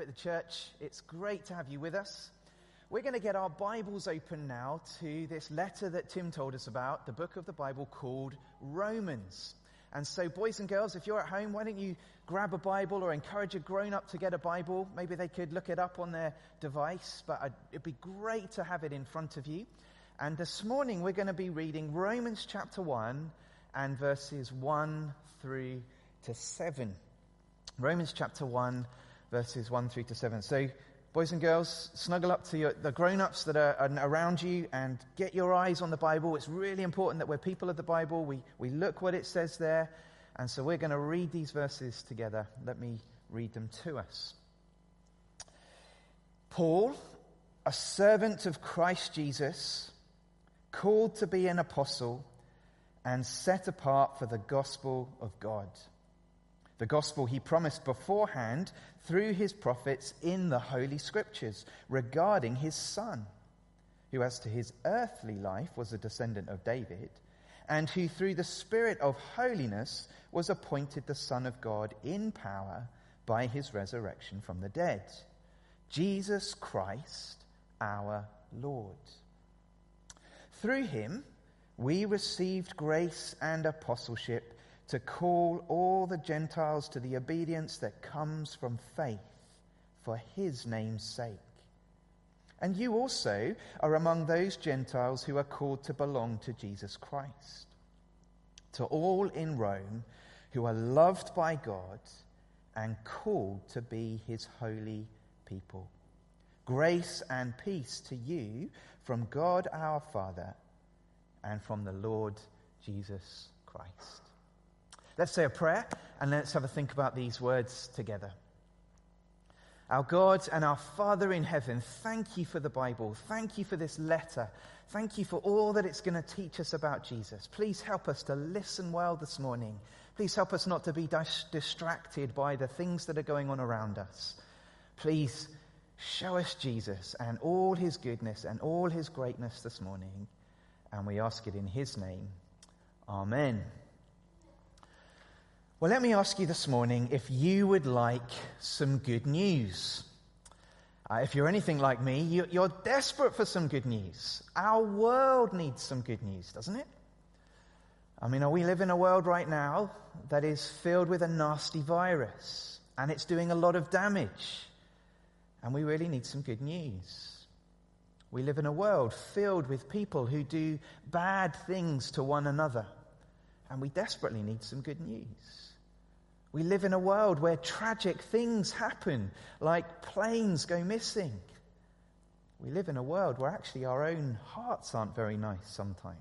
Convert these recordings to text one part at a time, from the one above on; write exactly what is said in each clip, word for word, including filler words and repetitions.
the church. It's great to have you with us. We're going to get our Bibles open now to this letter that Tim told us about, the book of the Bible called Romans. And so, boys and girls, if you're at home, why don't you grab a Bible or encourage a grown-up to get a Bible? Maybe they could look it up on their device, but it'd be great to have it in front of you. And this morning we're going to be reading Romans chapter one and verses one through to seven. Romans chapter one, verses one through to seven. So, boys and girls, snuggle up to your, the grown-ups that are, are around you and get your eyes on the Bible. It's really important that we're people of the Bible. We, we look what it says there. And so we're going to read these verses together. Let me read them to us. Paul, a servant of Christ Jesus, called to be an apostle and set apart for the gospel of God. The gospel he promised beforehand through his prophets in the Holy Scriptures regarding his Son, who as to his earthly life was a descendant of David, and who through the Spirit of holiness was appointed the Son of God in power by his resurrection from the dead, Jesus Christ our Lord. Through him we received grace and apostleship to call all the Gentiles to the obedience that comes from faith for his name's sake. And you also are among those Gentiles who are called to belong to Jesus Christ. To all in Rome who are loved by God and called to be his holy people. Grace and peace to you from God our Father and from the Lord Jesus Christ. Let's say a prayer and let's have a think about these words together. Our God and our Father in heaven, thank you for the Bible. Thank you for this letter. Thank you for all that it's going to teach us about Jesus. Please help us to listen well this morning. Please help us not to be dis- distracted by the things that are going on around us. Please show us Jesus and all his goodness and all his greatness this morning. And we ask it in his name. Amen. Well, let me ask you this morning if you would like some good news. Uh, if you're anything like me, you, you're desperate for some good news. Our world needs some good news, doesn't it? I mean, we live in a world right now that is filled with a nasty virus, and it's doing a lot of damage. And we really need some good news. We live in a world filled with people who do bad things to one another, and we desperately need some good news. We live in a world where tragic things happen, like planes go missing. We live in a world where actually our own hearts aren't very nice sometimes.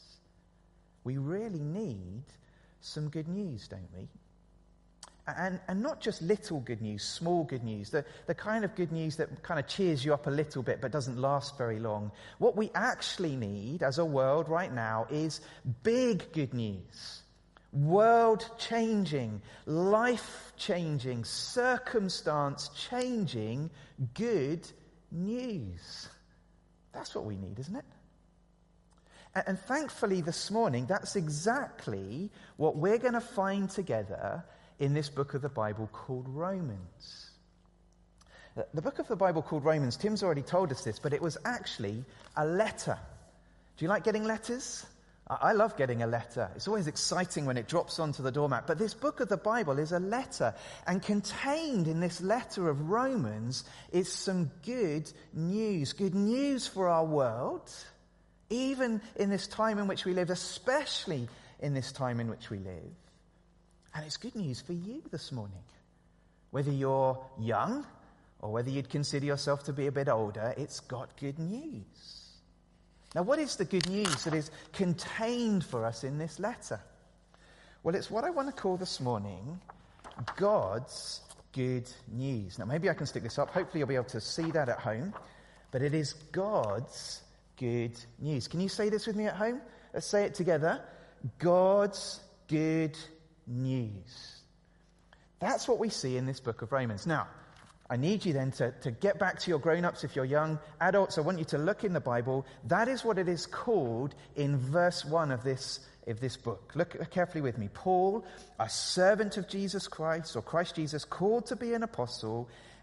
We really need some good news, don't we? And, and not just little good news, small good news, the, the kind of good news that kind of cheers you up a little bit but doesn't last very long. What we actually need as a world right now is big good news. World-changing, life-changing, circumstance-changing good news. That's what we need, isn't it? And, and thankfully this morning, that's exactly what we're going to find together in this book of the Bible called Romans. The book of the Bible called Romans, Tim's already told us this, but it was actually a letter. Do you like getting letters? I love getting a letter. It's always exciting when it drops onto the doormat. But this book of the Bible is a letter. And contained in this letter of Romans is some good news. Good news for our world, even in this time in which we live, especially in this time in which we live. And it's good news for you this morning. Whether you're young or whether you'd consider yourself to be a bit older, it's got good news. Now, what is the good news that is contained for us in this letter? Well, it's what I want to call this morning God's good news. Now, maybe I can stick this up. Hopefully you'll be able to see that at home. But it is God's good news. Can you say this with me at home? Let's say it together. God's good news. That's what we see in this book of Romans. Now, I need you then to, to get back to your grown-ups if you're young. Adults, I want you to look in the Bible. That is what it is called in verse one of this, of this book. Look carefully with me. Paul, a servant of Jesus Christ, or Christ Jesus, called to be an apostle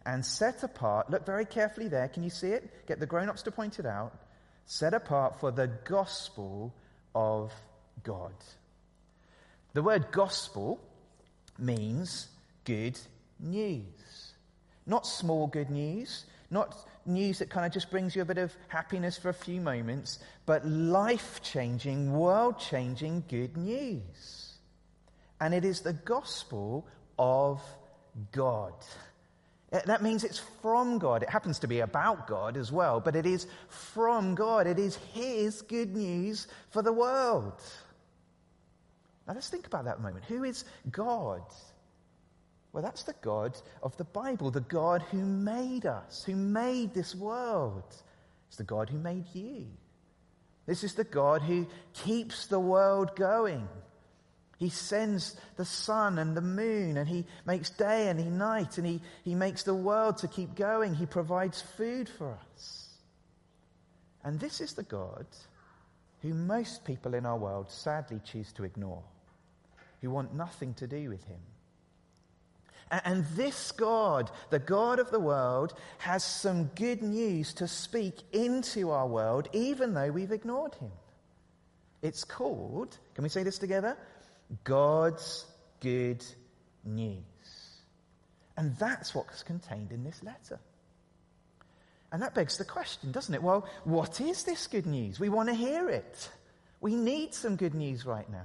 and set apart, look very carefully there, can you see it? Get the grown-ups to point it out. Set apart for the gospel of God. The word gospel means good news. Not small good news, not news that kind of just brings you a bit of happiness for a few moments, but life-changing, world-changing good news. And it is the gospel of God. That means it's from God. It happens to be about God as well, but it is from God. It is his good news for the world. Now let's think about that a moment. Who is God? Well, that's the God of the Bible, the God who made us, who made this world. It's the God who made you. This is the God who keeps the world going. He sends the sun and the moon, and he makes day and he night, and he, he makes the world to keep going. He provides food for us. And this is the God who most people in our world sadly choose to ignore, who want nothing to do with him. And, and this God, the God of the world, has some good news to speak into our world, even though we've ignored him. It's called, can we say this together? God's good news. And that's what's contained in this letter. And that begs the question, doesn't it? Well, what is this good news? We want to hear it. We need some good news right now.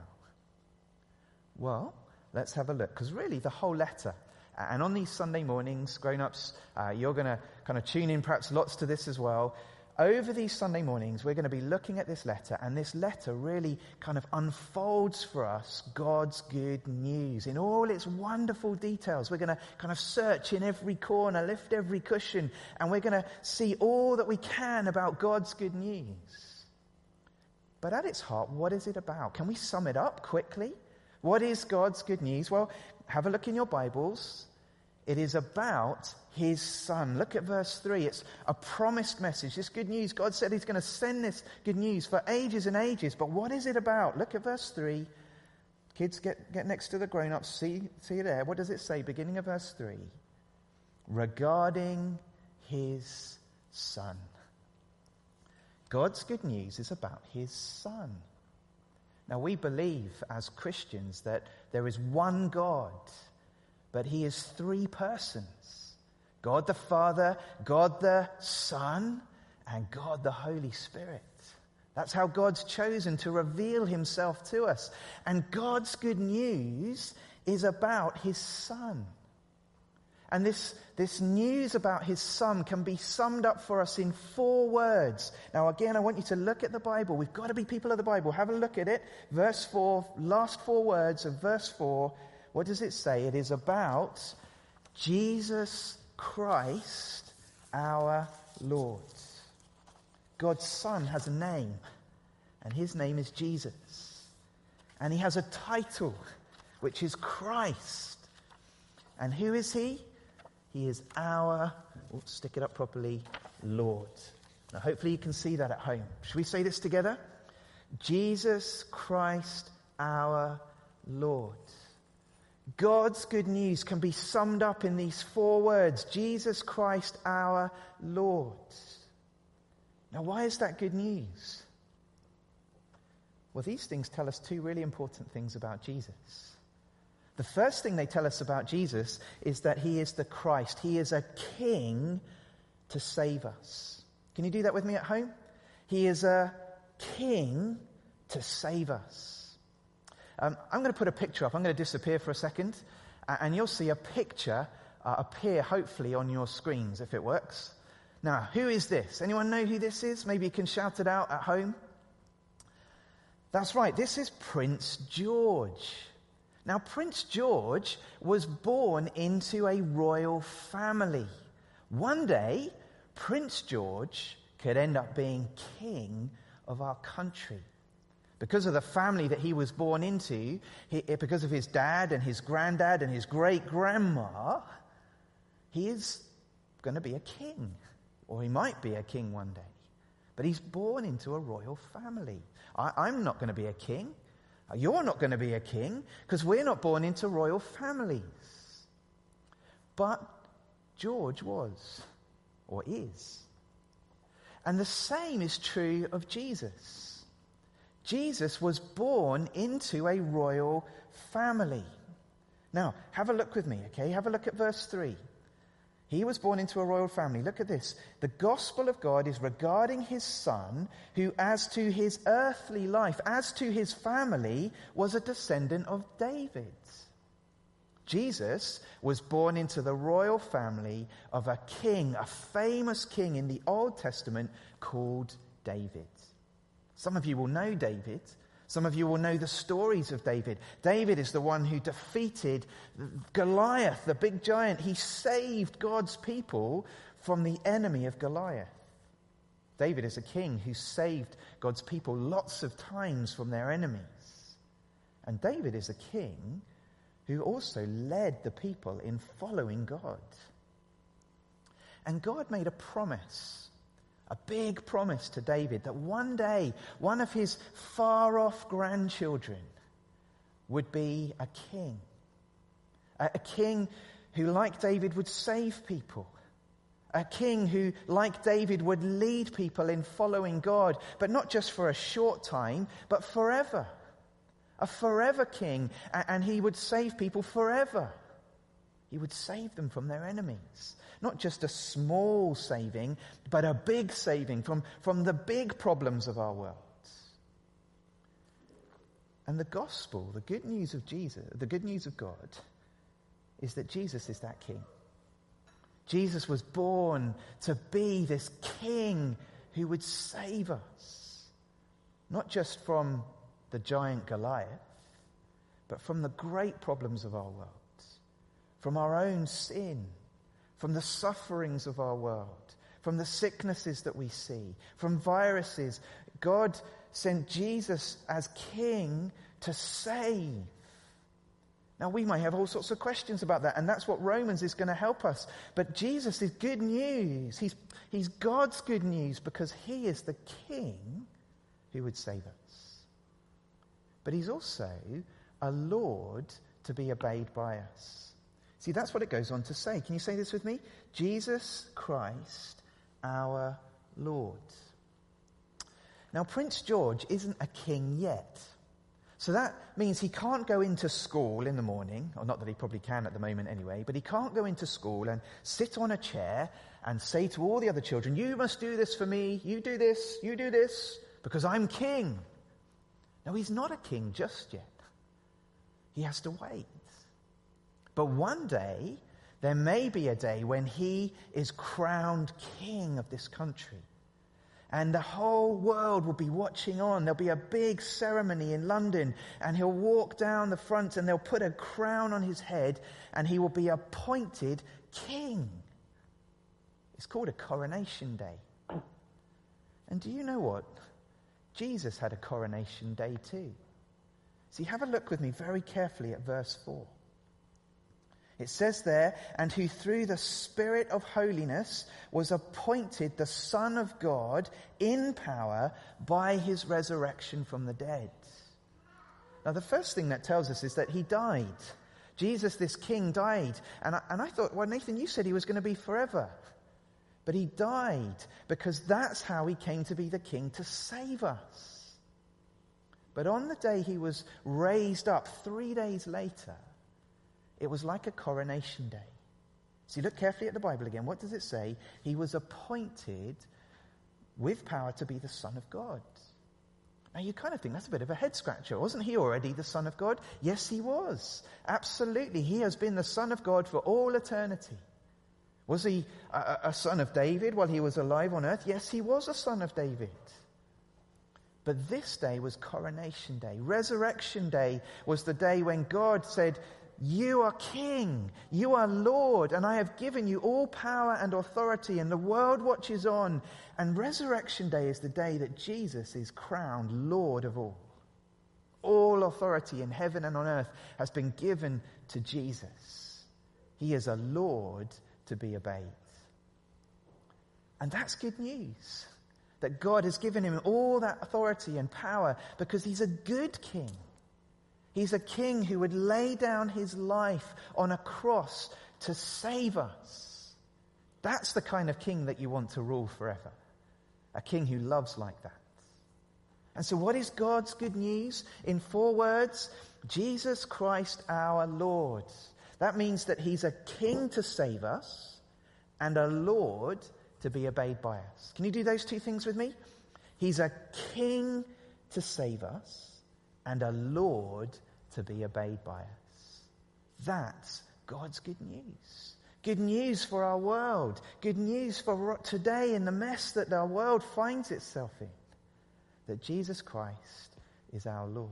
Well, let's have a look, because really the whole letter, and on these Sunday mornings, grown-ups, uh, you're going to kind of tune in perhaps lots to this as well. Over these Sunday mornings, we're going to be looking at this letter, and this letter really kind of unfolds for us God's good news in all its wonderful details. We're going to kind of search in every corner, lift every cushion, and we're going to see all that we can about God's good news. But at its heart, what is it about? Can we sum it up quickly? What is God's good news? Well, have a look in your Bibles. It is about his Son. Look at verse three. It's a promised message. This good news, God said he's going to send this good news for ages and ages. But what is it about? Look at verse three. Kids, get, get next to the grown-ups. See, see there. What does it say? Beginning of verse three. Regarding his Son. God's good news is about his Son. Now, we believe as Christians that there is one God, but he is three persons. God the Father, God the Son, and God the Holy Spirit. That's how God's chosen to reveal himself to us. And God's good news is about his Son. And this, this news about his Son can be summed up for us in four words. Now again, I want you to look at the Bible. We've got to be people of the Bible. Have a look at it. Verse four, last four words of verse four. What does it say? It is about Jesus Christ, our Lord. God's Son has a name, and his name is Jesus. And he has a title, which is Christ. And who is he? He is our, oh, stick it up properly, Lord. Now hopefully you can see that at home. Should we say this together? Jesus Christ, our Lord. God's good news can be summed up in these four words. Jesus Christ, our Lord. Now, why is that good news? Well, these things tell us two really important things about Jesus. The first thing they tell us about Jesus is that he is the Christ. He is a king to save us. Can you do that with me at home? He is a king to save us. Um, I'm going to put a picture up. I'm going to disappear for a second, uh, and you'll see a picture uh, appear hopefully on your screens if it works. Now, who is this? Anyone know who this is? Maybe you can shout it out at home. That's right. This is Prince George. Now, Prince George was born into a royal family. One day, Prince George could end up being king of our country. Because of the family that he was born into, he, because of his dad and his granddad and his great-grandma, he is going to be a king. Or he might be a king one day. But he's born into a royal family. I, I'm not going to be a king. You're not going to be a king, because we're not born into royal families. But George was, or is. And the same is true of Jesus. Jesus was born into a royal family. Now, have a look with me, okay? Have a look at verse three. He was born into a royal family. Look at this. The gospel of God is regarding his son, who as to his earthly life, as to his family, was a descendant of David. Jesus was born into the royal family of a king, a famous king in the Old Testament called David. Some of you will know David. Some of you will know the stories of David. David is the one who defeated Goliath, the big giant. He saved God's people from the enemy of Goliath. David is a king who saved God's people lots of times from their enemies. And David is a king who also led the people in following God. And God made a promise, a big promise to David, that one day one of his far-off grandchildren would be a king. A, a king who, like David, would save people. A king who, like David, would lead people in following God, but not just for a short time, but forever. A forever king, and he would save people forever. He would save them from their enemies. Not just a small saving, but a big saving from, from the big problems of our world. And the gospel, the good news of Jesus, the good news of God, is that Jesus is that king. Jesus was born to be this king who would save us. Not just from the giant Goliath, but from the great problems of our world, from our own sin, from the sufferings of our world, from the sicknesses that we see, from viruses. God sent Jesus as king to save. Now, we may have all sorts of questions about that, and that's what Romans is going to help us. But Jesus is good news. He's, he's God's good news because he is the king who would save us. But he's also a Lord to be obeyed by us. See, that's what it goes on to say. Can you say this with me? Jesus Christ, our Lord. Now, Prince George isn't a king yet. So that means he can't go into school in the morning, or not that he probably can at the moment anyway, but he can't go into school and sit on a chair and say to all the other children, you must do this for me, you do this, you do this, because I'm king. No, he's not a king just yet. He has to wait. But one day, there may be a day when he is crowned king of this country. And the whole world will be watching on. There'll be a big ceremony in London, and he'll walk down the front and they'll put a crown on his head, and he will be appointed king. It's called a coronation day. And do you know what? Jesus had a coronation day too. See, have a look with me very carefully at verse four. It says there, and who through the Spirit of holiness was appointed the Son of God in power by his resurrection from the dead. Now, the first thing that tells us is that he died. Jesus, this king, died. And I, and I thought, well, Nathan, you said he was going to be forever. But he died because that's how he came to be the king, to save us. But on the day he was raised up, three days later, it was like a coronation day. See, look carefully at the Bible again. What does it say? He was appointed with power to be the Son of God. Now, you kind of think that's a bit of a head scratcher. Wasn't he already the Son of God? Yes, he was. Absolutely. He has been the Son of God for all eternity. Was he a, a son of David while he was alive on earth? Yes, he was a son of David. But this day was coronation day. Resurrection day was the day when God said, you are king, you are Lord, and I have given you all power and authority, and the world watches on. And resurrection day is the day that Jesus is crowned Lord of all. All authority in heaven and on earth has been given to Jesus. He is a Lord to be obeyed. And that's good news, that God has given him all that authority and power because he's a good king. He's a king who would lay down his life on a cross to save us. That's the kind of king that you want to rule forever. A king who loves like that. And so what is God's good news? In four words, Jesus Christ our Lord. That means that he's a king to save us and a Lord to be obeyed by us. Can you do those two things with me? He's a king to save us and a Lord to be obeyed by us. That's God's good news. Good news for our world. Good news for today in the mess that our world finds itself in. That Jesus Christ is our Lord.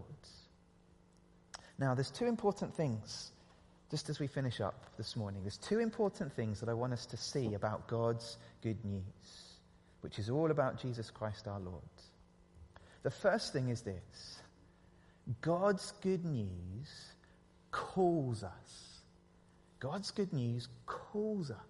Now, there's two important things, just as we finish up this morning. There's two important things that I want us to see about God's good news, which is all about Jesus Christ our Lord. The first thing is this. God's good news calls us. God's good news calls us.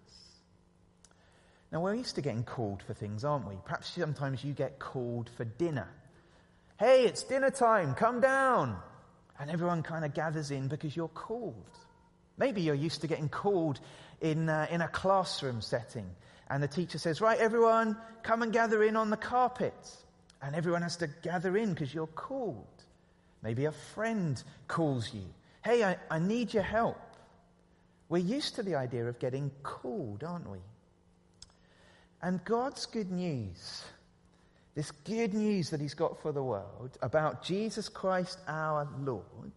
Now, we're used to getting called for things, aren't we? Perhaps sometimes you get called for dinner. Hey, it's dinner time, come down. And everyone kind of gathers in because you're called. Maybe you're used to getting called in, uh, in a classroom setting. And the teacher says, right, everyone, come and gather in on the carpet. And everyone has to gather in because you're called. Maybe a friend calls you. Hey, I, I need your help. We're used to the idea of getting called, aren't we? And God's good news, this good news that he's got for the world about Jesus Christ our Lord,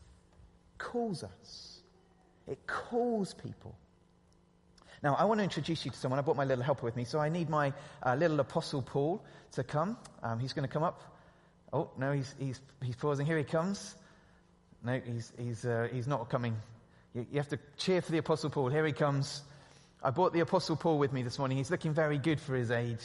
calls us. It calls people. Now, I want to introduce you to someone. I brought my little helper with me, so I need my uh, little Apostle Paul to come. Um, he's going to come up. Oh, no, he's he's he's pausing. Here he comes. No, he's he's uh, he's not coming. You, you have to cheer for the Apostle Paul. Here he comes. I brought the Apostle Paul with me this morning. He's looking very good for his age.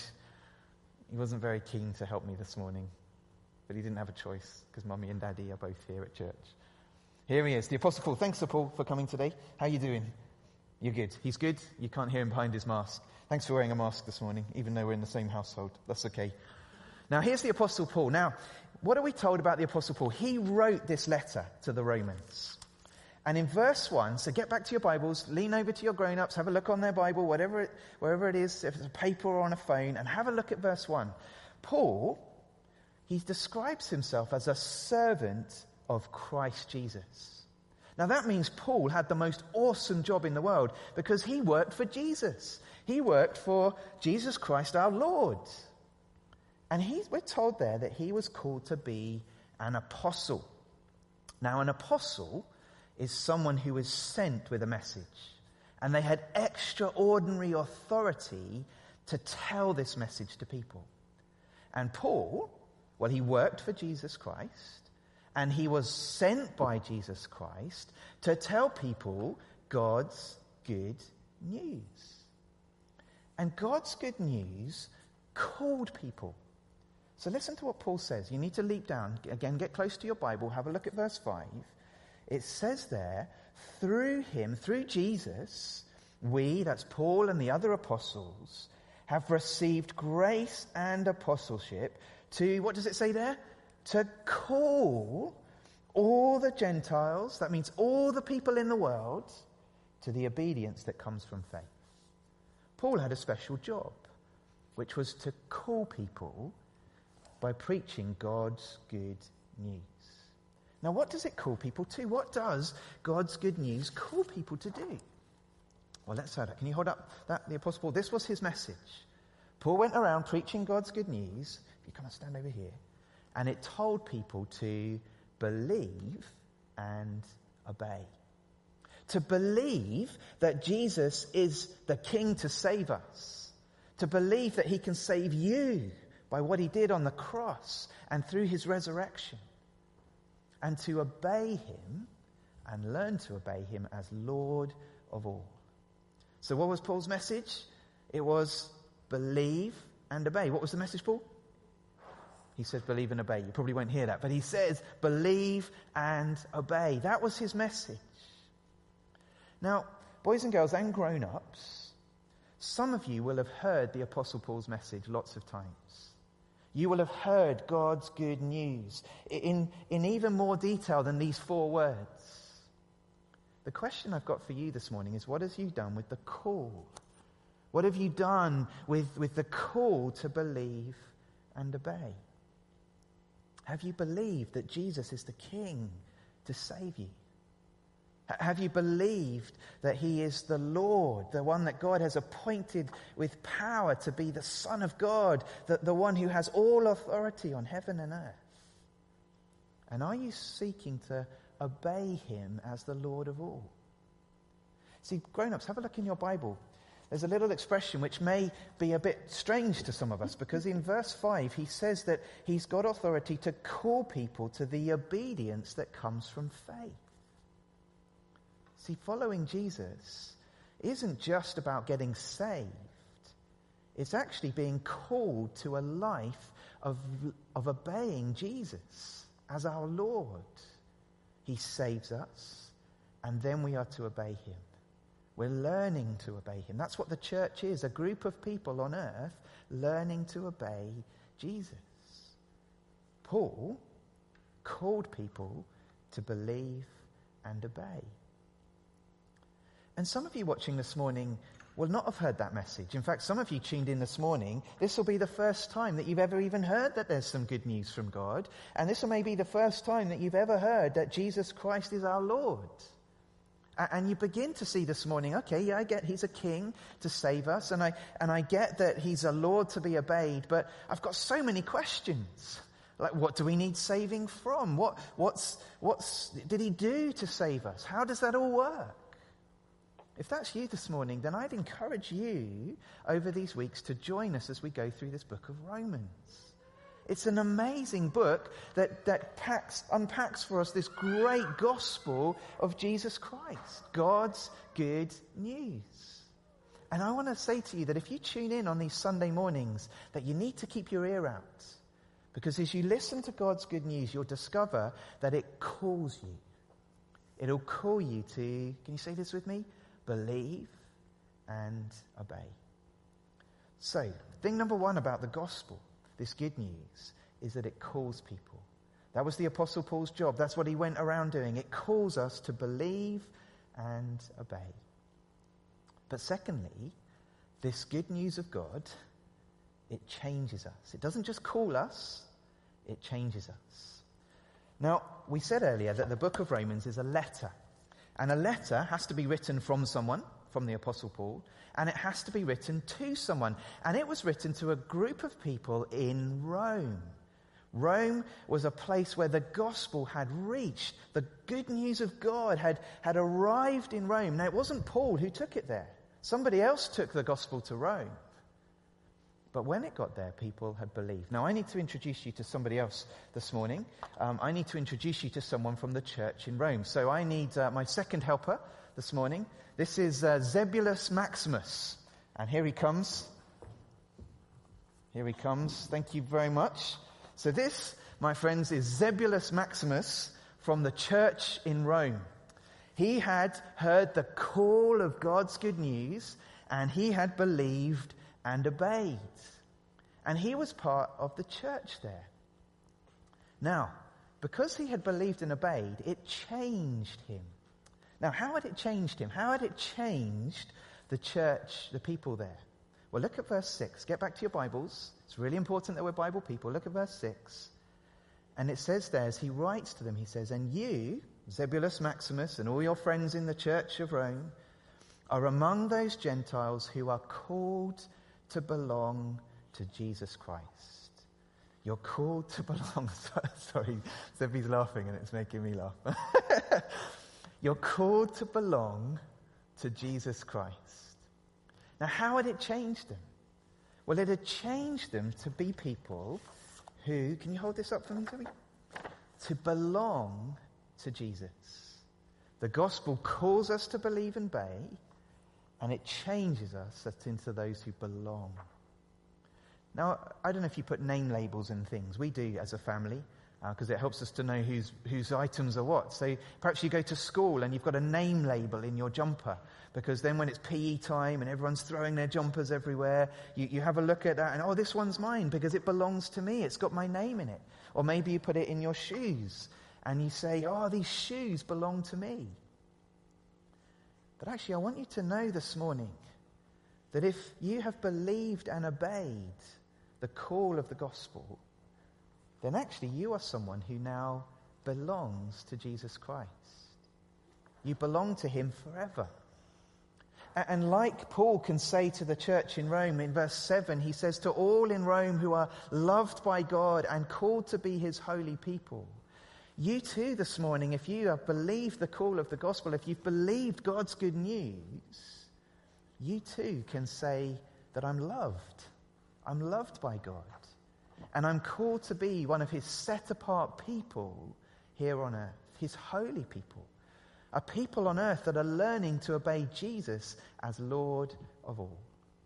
He wasn't very keen to help me this morning, but he didn't have a choice because Mummy and Daddy are both here at church. Here he is, the Apostle Paul. Thanks, Sir Paul, for coming today. How are you doing? You're good. He's good. You can't hear him behind his mask. Thanks for wearing a mask this morning, even though we're in the same household. That's okay. Now, here's the Apostle Paul. Now, what are we told about the Apostle Paul? He wrote this letter to the Romans. And in verse one, so get back to your Bibles, lean over to your grown-ups, have a look on their Bible, whatever it, wherever it is, if it's a paper or on a phone, and have a look at verse one. Paul, he describes himself as a servant of Christ Jesus. Now that means Paul had the most awesome job in the world because he worked for Jesus. He worked for Jesus Christ our Lord. And he, we're told there that he was called to be an apostle. Now an apostle is someone who is sent with a message. And they had extraordinary authority to tell this message to people. And Paul, well, he worked for Jesus Christ. And he was sent by Jesus Christ to tell people God's good news. And God's good news called people. So listen to what Paul says. You need to leap down. Again, get close to your Bible. Have a look at verse five. It says there, through him, through Jesus, we, that's Paul and the other apostles, have received grace and apostleship to, what does it say there? To call all the Gentiles, that means all the people in the world, to the obedience that comes from faith. Paul had a special job, which was to call people by preaching God's good news. Now, what does it call people to? What does God's good news call people to do? Well, let's say that. Can you hold up that, the Apostle Paul? This was his message. Paul went around preaching God's good news. If you come and stand over here. And it told people to believe and obey. To believe that Jesus is the King to save us. To believe that he can save you by what he did on the cross and through his resurrection. And to obey him and learn to obey him as Lord of all. So what was Paul's message? It was believe and obey. What was the message, Paul? He says believe and obey. You probably won't hear that. But he says believe and obey. That was his message. Now, boys and girls and grown-ups, some of you will have heard the Apostle Paul's message lots of times. You will have heard God's good news in, in even more detail than these four words. The question I've got for you this morning is, what have you done with the call? What have you done with, with the call to believe and obey? Have you believed that Jesus is the King to save you? Have you believed that he is the Lord, the one that God has appointed with power to be the Son of God, the, the one who has all authority on heaven and earth? And are you seeking to obey him as the Lord of all? See, grown-ups, have a look in your Bible. There's a little expression which may be a bit strange to some of us, because in verse five he says that he's got authority to call people to the obedience that comes from faith. See, following Jesus isn't just about getting saved. It's actually being called to a life of, of obeying Jesus as our Lord. He saves us, and then we are to obey him. We're learning to obey him. That's what the church is, a group of people on earth learning to obey Jesus. Paul called people to believe and obey. And some of you watching this morning will not have heard that message. In fact, some of you tuned in this morning. This will be the first time that you've ever even heard that there's some good news from God. And this will maybe be the first time that you've ever heard that Jesus Christ is our Lord. And you begin to see this morning, okay, yeah, I get he's a king to save us, and I and I get that he's a Lord to be obeyed, but I've got so many questions. Like, what do we need saving from? What what's what's did he do to save us? How does that all work? If that's you this morning, then I'd encourage you over these weeks to join us as we go through this book of Romans. It's an amazing book that, that packs, unpacks for us this great gospel of Jesus Christ, God's good news. And I want to say to you that if you tune in on these Sunday mornings, that you need to keep your ear out. Because as you listen to God's good news, you'll discover that it calls you. It'll call you to, can you say this with me? Believe and obey. So, thing number one about the gospel, this good news, is that it calls people. That was the Apostle Paul's job. That's what he went around doing. It calls us to believe and obey. But secondly, this good news of God, it changes us. It doesn't just call us, it changes us. Now, we said earlier that the book of Romans is a letter. And a letter has to be written from someone, from the Apostle Paul, and it has to be written to someone. And it was written to a group of people in Rome. Rome was a place where the gospel had reached. The good news of God had, had arrived in Rome. Now, it wasn't Paul who took it there. Somebody else took the gospel to Rome. But when it got there, people had believed. Now, I need to introduce you to somebody else this morning. Um, I need to introduce you to someone from the church in Rome. So I need uh, my second helper this morning. This is uh, Zebulus Maximus. And here he comes. Here he comes. Thank you very much. So this, my friends, is Zebulus Maximus from the church in Rome. He had heard the call of God's good news, and he had believed and obeyed. And he was part of the church there. Now, because he had believed and obeyed, it changed him. Now, how had it changed him? How had it changed the church, the people there? Well, look at verse six. Get back to your Bibles. It's really important that we're Bible people. Look at verse six. And it says there, as he writes to them, he says, "And you, Zebulus Maximus, and all your friends in the church of Rome, are among those Gentiles who are called to belong to Jesus Christ." You're called to belong. Sorry, Zebby's laughing and it's making me laugh. You're called to belong to Jesus Christ. Now, how had it changed them? Well, it had changed them to be people who, can you hold this up for me, Zebby? To belong to Jesus. The gospel calls us to believe and obey, and it changes us into those who belong. Now, I don't know if you put name labels in things. We do as a family, because uh, it helps us to know whose whose items are what. So perhaps you go to school and you've got a name label in your jumper, because then when it's P E time and everyone's throwing their jumpers everywhere, you, you have a look at that and, oh, this one's mine because it belongs to me. It's got my name in it. Or maybe you put it in your shoes and you say, oh, these shoes belong to me. But actually, I want you to know this morning that if you have believed and obeyed the call of the gospel, then actually you are someone who now belongs to Jesus Christ. You belong to him forever. And like Paul can say to the church in Rome in verse seven, he says, to all in Rome who are loved by God and called to be his holy people. You too this morning, if you have believed the call of the gospel, if you've believed God's good news, you too can say that I'm loved. I'm loved by God. And I'm called to be one of his set-apart people here on earth, his holy people. A people on earth that are learning to obey Jesus as Lord of all.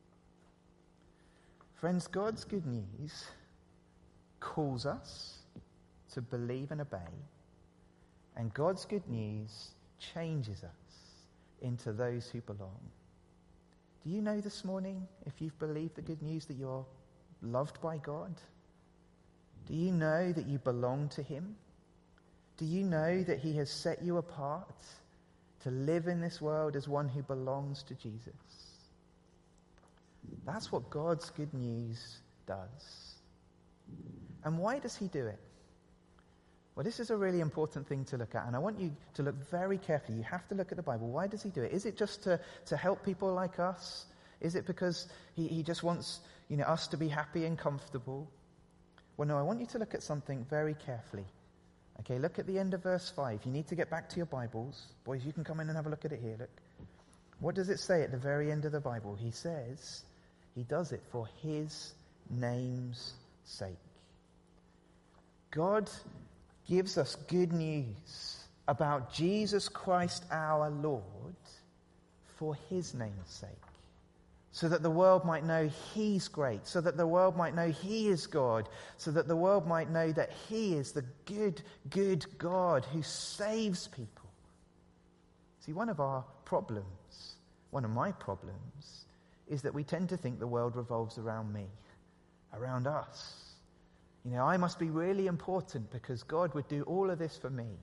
Friends, God's good news calls us to believe and obey. And God's good news changes us into those who belong. Do you know this morning, if you've believed the good news, that you're loved by God? Do you know that you belong to him? Do you know that he has set you apart to live in this world as one who belongs to Jesus? That's what God's good news does. And why does he do it? Well, this is a really important thing to look at, and I want you to look very carefully. You have to look at the Bible. Why does he do it? Is it just to, to help people like us? Is it because he, he just wants, you know, us to be happy and comfortable? Well, no, I want you to look at something very carefully. Okay, look at the end of verse five. You need to get back to your Bibles. Boys, you can come in and have a look at it here. Look. What does it say at the very end of the Bible? He says he does it for his name's sake. God gives us good news about Jesus Christ our Lord for his name's sake. So that the world might know he's great. So that the world might know he is God. So that the world might know that he is the good, good God who saves people. See, one of our problems, one of my problems, is that we tend to think the world revolves around me, around us. You know, I must be really important because God would do all of this for me.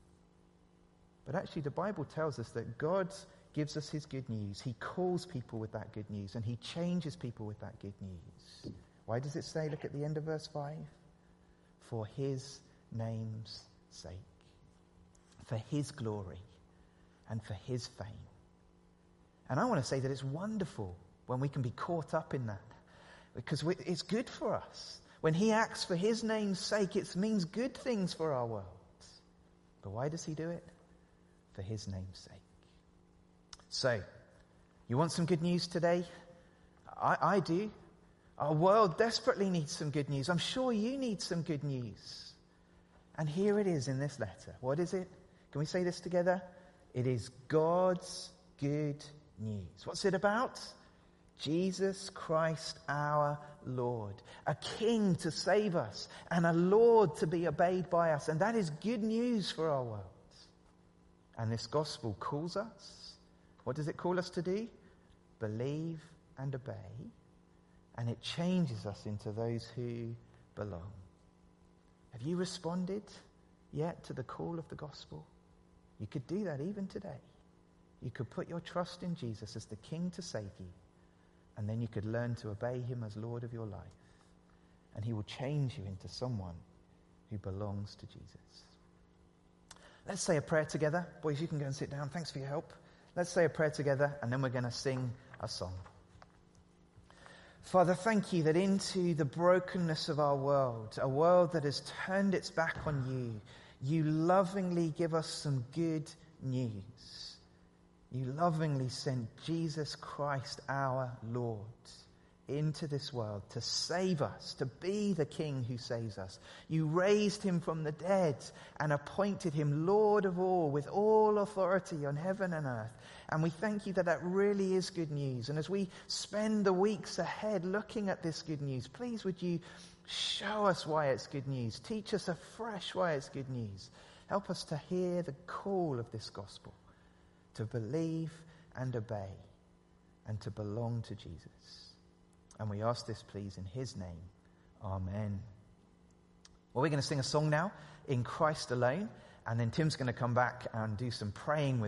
But actually the Bible tells us that God gives us his good news. He calls people with that good news, and he changes people with that good news. Why does it say, look at the end of verse five? For his name's sake. For his glory and for his fame. And I want to say that it's wonderful when we can be caught up in that, because we, it's good for us. When he acts for his name's sake, it means good things for our world. But why does he do it? For his name's sake. So, you want some good news today? I, I do. Our world desperately needs some good news. I'm sure you need some good news. And here it is in this letter. What is it? Can we say this together? It is God's good news. What's it about? Jesus Christ our Lord. A king to save us and a Lord to be obeyed by us. And that is good news for our world. And this gospel calls us. What does it call us to do? Believe and obey. And it changes us into those who belong. Have you responded yet to the call of the gospel? You could do that even today. You could put your trust in Jesus as the King to save you. And then you could learn to obey him as Lord of your life. And he will change you into someone who belongs to Jesus. Let's say a prayer together. Boys, you can go and sit down. Thanks for your help. Let's say a prayer together, and then we're going to sing a song. Father, thank you that into the brokenness of our world, a world that has turned its back on you, you lovingly give us some good news. You lovingly sent Jesus Christ our Lord into this world to save us, to be the King who saves us. You raised him from the dead and appointed him Lord of all, with all authority on heaven and earth. And we thank you that that really is good news. And as we spend the weeks ahead looking at this good news, please would you show us why it's good news. Teach us afresh why it's good news. Help us to hear the call of this gospel, to believe and obey, and to belong to Jesus. And we ask this, please, in his name. Amen. Well, we're going to sing a song now, In Christ Alone, and then Tim's going to come back and do some praying with